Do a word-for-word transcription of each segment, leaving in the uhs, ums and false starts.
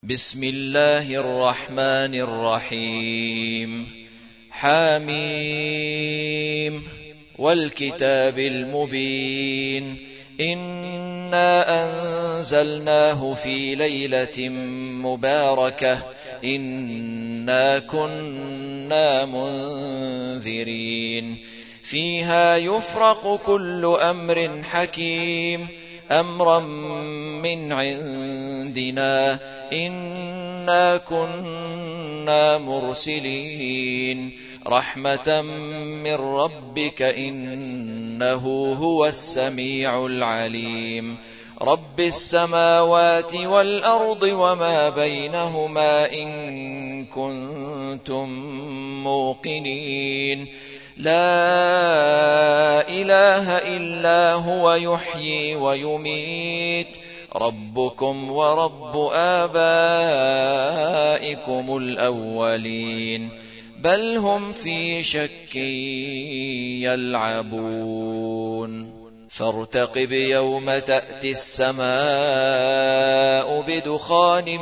بسم الله الرحمن الرحيم. حاميم والكتاب المبين. إنا أنزلناه في ليلة مباركة إنا كنا منذرين فيها يفرق كل أمر حكيم أمرا من عندنا إنا كنا مرسلين رحمة من ربك إنه هو السميع العليم. رب السماوات والأرض وما بينهما إن كنتم موقنين لا إله إلا هو يحيي ويميت ربكم ورب آبائكم الأولين بل هم في شك يلعبون. فارتقب يوم تأتي السماء بدخان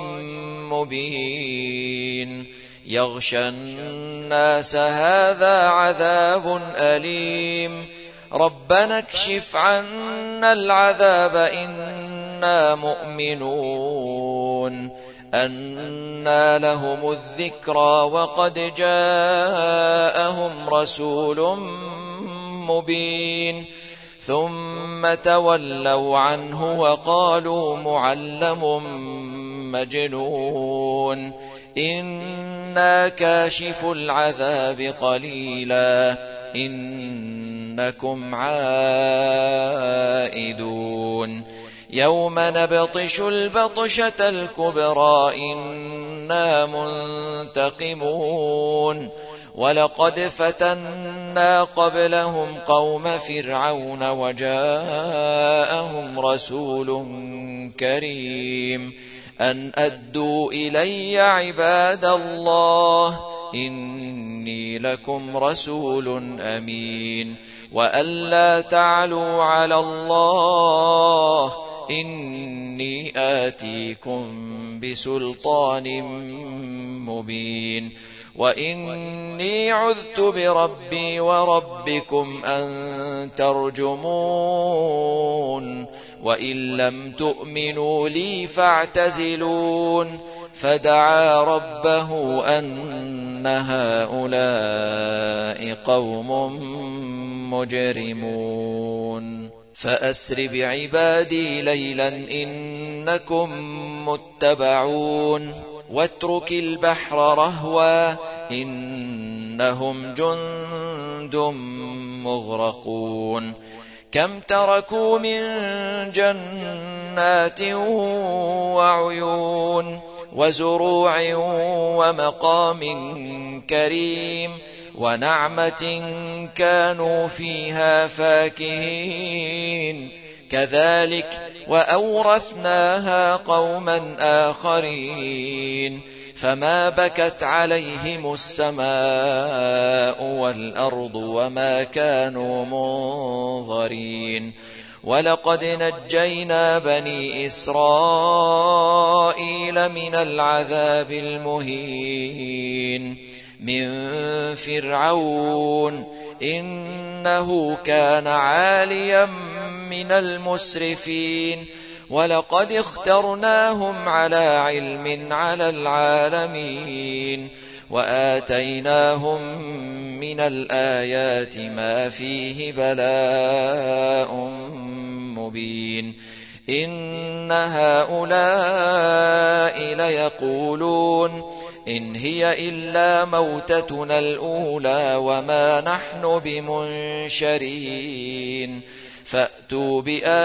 مبين يغشى الناس هذا عذاب أليم ربنا اكشف عنا العذاب إنا مؤمنون. أنى لهم الذكرى وقد جاءهم رسول مبين ثم تولوا عنه وقالوا معلم مجنون إنا كاشف العذاب قليلا إنكم عائدون. يوم نبطش البطشة الكبرى إنا منتقمون ولقد فتنا قبلهم قوم فرعون وجاءهم رسول كريم أن أدوا إلي عباد الله إني لكم رسول أمين وأن لا تعلوا على الله إني آتيكم بسلطان مبين وإني عذت بربي وربكم أن ترجمون وإن لم تؤمنوا لي فاعتزلون. فدعا ربه أن هؤلاء قوم مجرمون. فأسر بعبادي ليلا إنكم متبعون واترك البحر رهوا إنهم جند مغرقون. كم تركوا من جنات وعيون وزروع ومقام كريم ونعمة كانوا فيها فاكهين كذلك وأورثناها قوما آخرين فما بكت عليهم السماء والأرض وما كانوا منظرين. ولقد نجينا بني إسرائيل من العذاب المهين من فرعون إنه كان عاليا من المسرفين ولقد اخترناهم على علم على العالمين وآتيناهم من الآيات ما فيه بلاء مبين. إن هؤلاء ليقولون إن هي إلا موتتنا الأولى وما نحن بمنشرين فأتوا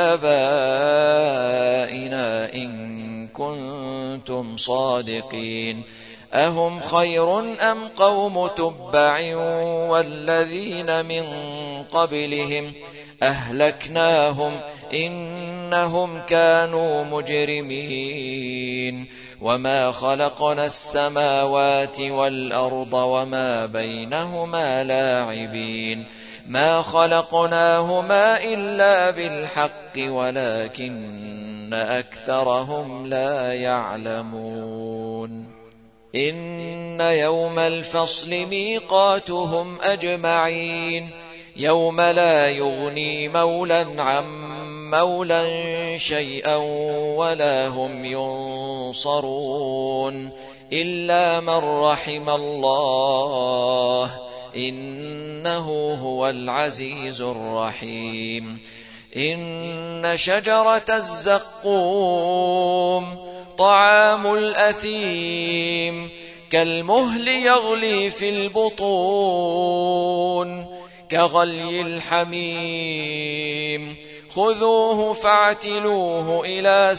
بآبائنا إن كنتم صادقين. أهم خير أم قوم تبع والذين من قبلهم أهلكناهم إنهم كانوا مجرمين. وما خلقنا السماوات والأرض وما بينهما لاعبين ما خلقناهما إلا بالحق ولكن أكثرهم لا يعلمون إن يوم الفصل ميقاتهم أجمعين يوم لا يغني مولا عن مولا شيئا ولا هم ينصرون إلا من رحم الله إنه هو العزيز الرحيم إن شجرة الزقوم طعام الأثيم كالمهل يغلي في البطون كغلي الحميم خذوه فاعتلوه إلى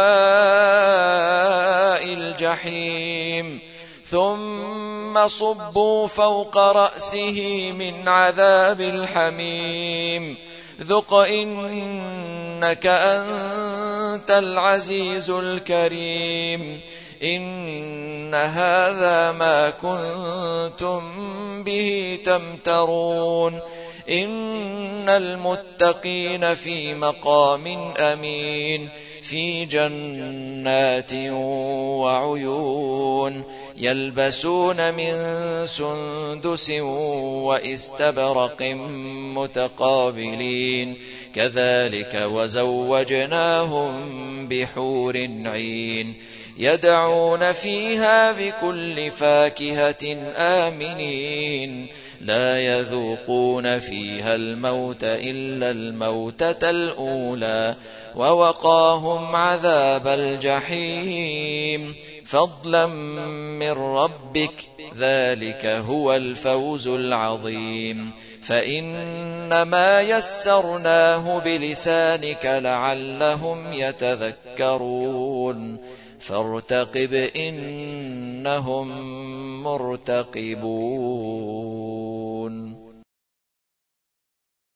سواء الجحيم ثم صبوا فوق رأسه من عذاب الحميم ذق إنك أنت العزيز الكريم إن هذا ما كنتم به تمترون إن المتقين في مقام أمين في جنات وعيون يلبسون من سندس وإستبرق متقابلين كذلك وزوجناهم بحور عين يدعون فيها بكل فاكهة آمنين لا يذوقون فيها الموت إلا الموتة الأولى ووقاهم عذاب الجحيم فضلا من ربك ذلك هو الفوز العظيم فإنما يسرناه بلسانك لعلهم يتذكرون فارتقب إنهم مرتقبون